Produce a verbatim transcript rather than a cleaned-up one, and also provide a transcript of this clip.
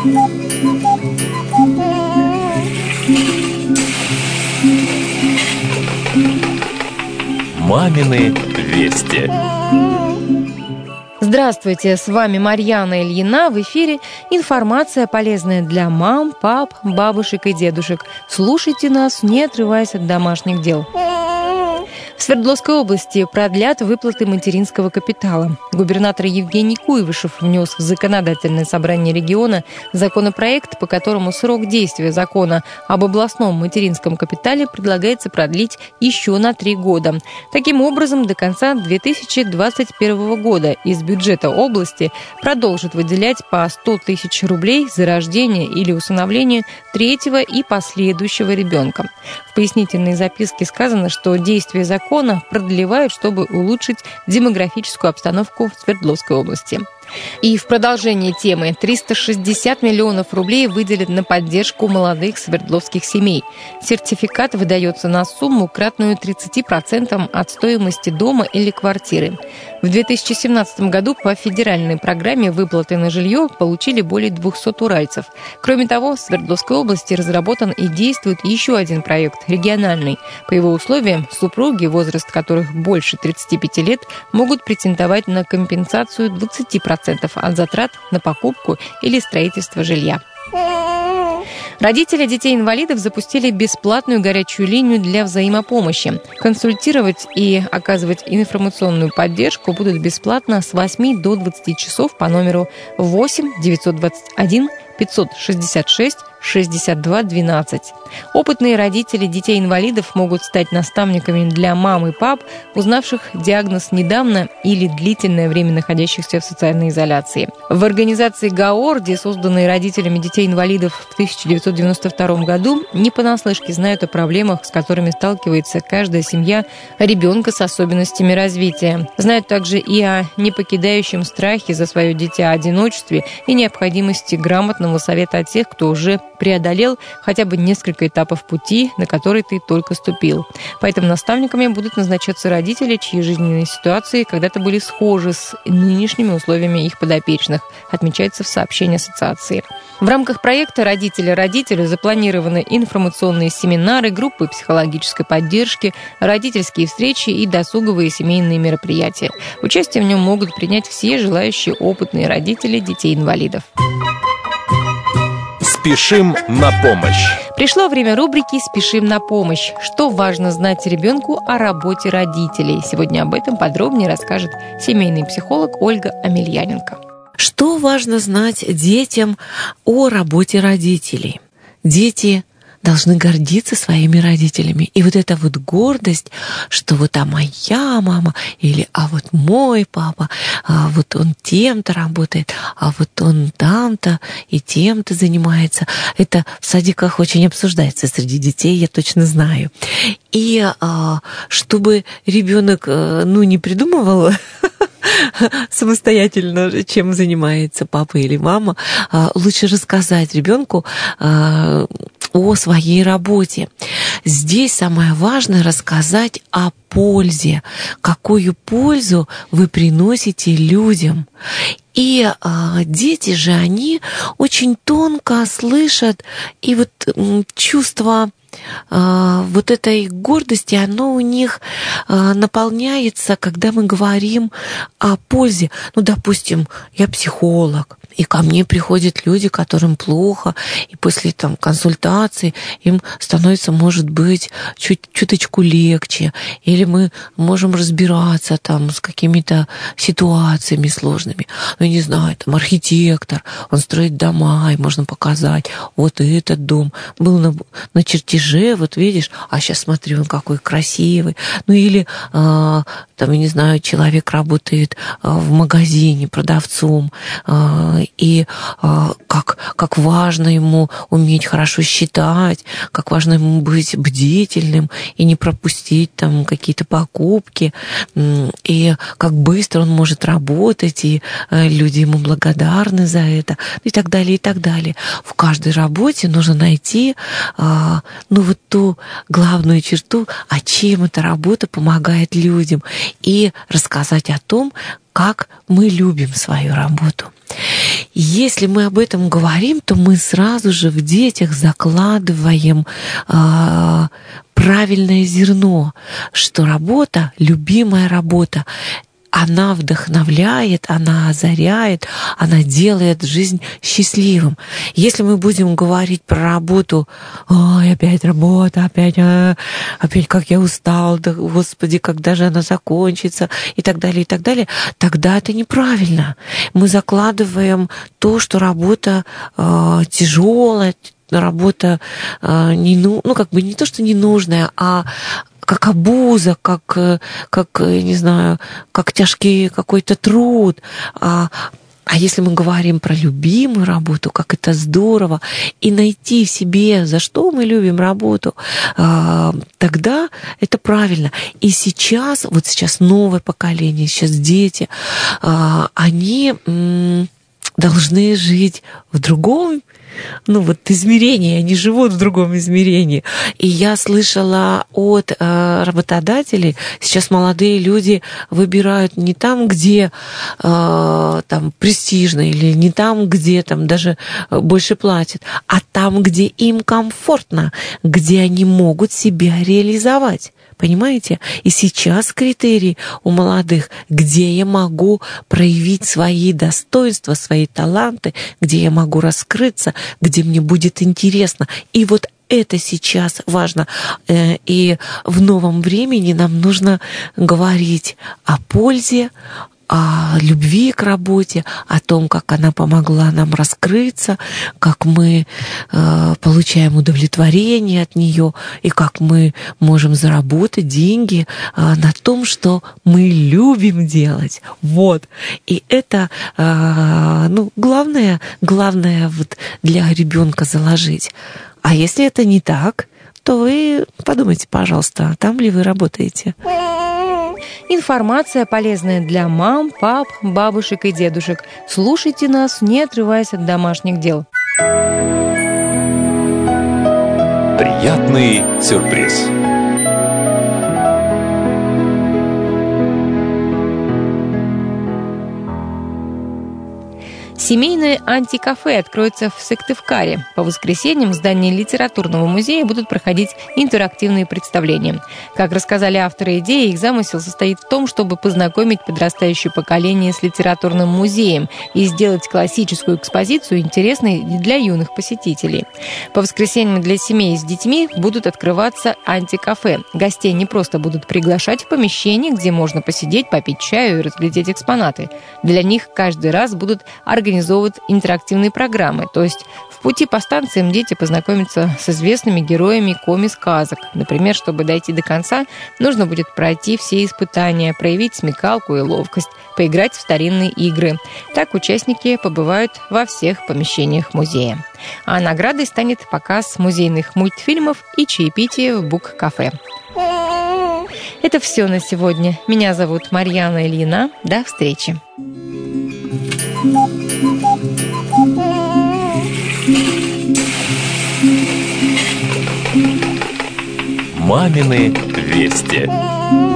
Мамины вести. Здравствуйте, с вами Марьяна Ильина. В эфире информация, полезная для мам, пап, бабушек и дедушек. Слушайте нас, не отрываясь от домашних дел. В Свердловской области продлят выплаты материнского капитала. Губернатор Евгений Куйвышев внес в законодательное собрание региона законопроект, по которому срок действия закона об областном материнском капитале предлагается продлить еще на три года. Таким образом, до конца две тысячи двадцать первого года из бюджета области продолжат выделять по сто тысяч рублей за рождение или усыновление третьего и последующего ребенка. В пояснительной записке сказано, что действие закона продлевают, чтобы улучшить демографическую обстановку в Свердловской области. И в продолжении темы триста шестьдесят миллионов рублей выделят на поддержку молодых свердловских семей. Сертификат выдается на сумму, кратную тридцати процентам от стоимости дома или квартиры. В две тысячи семнадцатом году по федеральной программе выплаты на жилье получили более двухсот уральцев. Кроме того, в Свердловской области разработан и действует еще один проект – региональный. По его условиям, супруги, возраст которых больше тридцати пяти лет, могут претендовать на компенсацию двадцати процентов от затрат на покупку или строительство жилья. Родители детей-инвалидов запустили бесплатную горячую линию для взаимопомощи. Консультировать и оказывать информационную поддержку будут бесплатно с восьми до двадцати часов по номеру восемь девятьсот двадцать один пятьсот шестьдесят шесть шестьдесят два двенадцать. Опытные родители детей-инвалидов могут стать наставниками для мам и пап, узнавших диагноз недавно или длительное время находящихся в социальной изоляции. В организации ГАОРДИ, созданной родителями детей-инвалидов в тысяча девятьсот девяносто втором году, не понаслышке знают о проблемах, с которыми сталкивается каждая семья ребенка с особенностями развития. Знают также и о непокидающем страхе за свое дитя, одиночестве и необходимости грамотного совета от тех, кто уже преодолел хотя бы несколько этапов пути, на который ты только ступил. Поэтому наставниками будут назначаться родители, чьи жизненные ситуации когда-то были схожи с нынешними условиями их подопечных, отмечается в сообщении ассоциации. В рамках проекта «Родители родителю» запланированы информационные семинары, группы психологической поддержки, родительские встречи и досуговые семейные мероприятия. Участие в нем могут принять все желающие опытные родители детей-инвалидов. Спешим на помощь. Пришло время рубрики «Спешим на помощь». Что важно знать ребенку о работе родителей? Сегодня об этом подробнее расскажет семейный психолог Ольга Амельяненко. Что важно знать детям о работе родителей? Дети должны гордиться своими родителями. И вот эта вот гордость, что вот а моя мама, или а вот мой папа, а вот он тем-то работает, а вот он там-то и тем-то занимается. Это в садиках очень обсуждается среди детей, я точно знаю. И а, чтобы ребенок ну, не придумывал самостоятельно, чем занимается папа или мама, лучше рассказать ребенку о своей работе. Здесь самое важное рассказать о пользе, какую пользу вы приносите людям. И а, дети же, они очень тонко слышат, и вот м, чувство вот этой гордости, оно у них наполняется, когда мы говорим о пользе. Ну, допустим, я психолог, и ко мне приходят люди, которым плохо, и после там, консультации им становится, может быть, чуть, чуточку легче, или мы можем разбираться там, с какими-то ситуациями сложными. Ну, я не знаю, там архитектор, он строит дома, и можно показать, вот этот дом был на, на чертеже, вот видишь, а сейчас смотри, он какой красивый. Ну или, э, там, я не знаю, человек работает э, в магазине продавцом, э, и э, как, как важно ему уметь хорошо считать, как важно ему быть бдительным и не пропустить там какие-то покупки, э, и как быстро он может работать, и э, люди ему благодарны за это, и так далее, и так далее. В каждой работе нужно найти э, ну вот ту главную черту, а чем эта работа помогает людям, и рассказать о том, как мы любим свою работу. если мы об этом говорим, то мы сразу же в детях закладываем э, правильное зерно, что работа, любимая работа, она вдохновляет, она озаряет, она делает жизнь счастливым. Если мы будем говорить про работу, ой, опять работа, опять, а, опять как я устал, да, Господи, когда же она закончится, и так далее, и так далее, тогда это неправильно. Мы закладываем то, что работа э, тяжелая, работа э, не, ну, ну, как бы не то, что ненужная, а как обуза, как, как, не знаю, как тяжкий какой-то труд. А, а если мы говорим про любимую работу, как это здорово, и найти в себе, за что мы любим работу, а, тогда это правильно. И сейчас, вот сейчас новое поколение, сейчас дети, а, они м, должны жить в другом, ну вот измерение, они живут в другом измерении. И я слышала от э, работодателей, сейчас молодые люди выбирают не там, где э, там престижно, или не там, где там даже больше платят, а там, где им комфортно, где они могут себя реализовать. Понимаете? И сейчас критерий у молодых, где я могу проявить свои достоинства, свои таланты, где я могу раскрыться, где мне будет интересно. И вот это сейчас важно. И в новом времени нам нужно говорить о пользе, о любви к работе, о том, как она помогла нам раскрыться, как мы э, получаем удовлетворение от нее и как мы можем заработать деньги э, на том, что мы любим делать. Вот. И это э, ну, главное, главное вот для ребенка заложить. А если это не так, то вы подумайте, пожалуйста, там ли вы работаете. Информация полезная для мам, пап, бабушек и дедушек. Слушайте нас, не отрываясь от домашних дел. Приятный сюрприз. Семейное антикафе откроется в Сыктывкаре. По воскресеньям в здании литературного музея будут проходить интерактивные представления. Как рассказали авторы идеи, их замысел состоит в том, чтобы познакомить подрастающее поколение с литературным музеем и сделать классическую экспозицию интересной для юных посетителей. По воскресеньям для семей с детьми будут открываться антикафе. Гостей не просто будут приглашать в помещение, где можно посидеть, попить чаю и разглядеть экспонаты. Для них каждый раз будут организовывать интерактивные программы, то есть в пути по станциям дети познакомятся с известными героями коми-сказок. Например, чтобы дойти до конца, нужно будет пройти все испытания, проявить смекалку и ловкость, поиграть в старинные игры. Так участники побывают во всех помещениях музея. А наградой станет показ музейных мультфильмов и чаепитие в бук-кафе. Это все на сегодня. Меня зовут Марьяна Ильина. До встречи. Мамины вести.